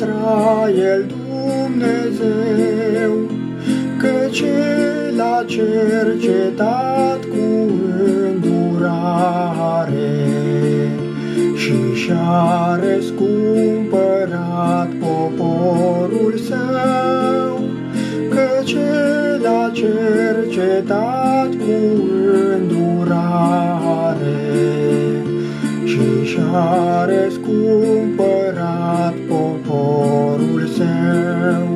Israel Dumnezeu, căci El a cercetat cu îndurare și și-a răscumpărat poporul Său, căci El a cercetat cu îndurare și și-a răscumpărat poporul Său.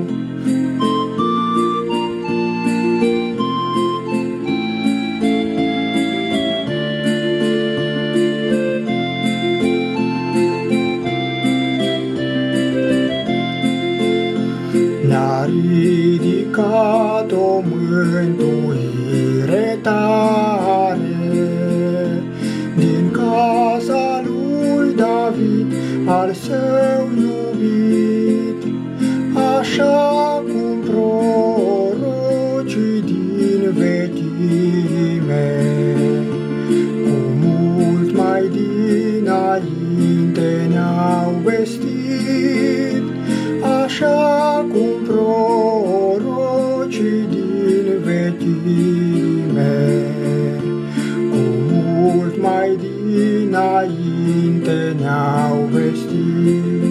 Ne-a ridicat o mântuire tare din casa lui David, al Său iubit, așa cum prorocii din vechime cu mult mai dinainte ne-au vestit, așa cum prorocii din vechime cu mult mai dinainte ne-au vestit.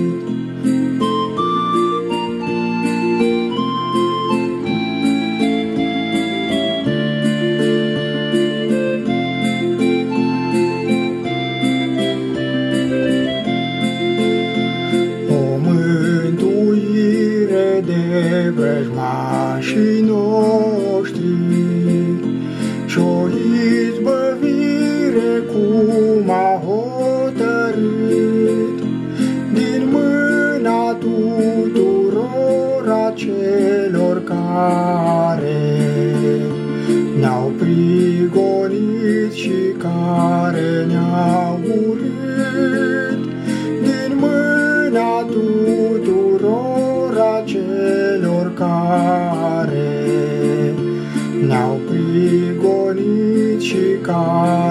De vrăjmașii noștri și-o izbăvire cum a hotărât din mâna tuturor acelor care ne-au prigonit și care ne-au urât, din mâna tuturor acelor care ne-au prigonit și care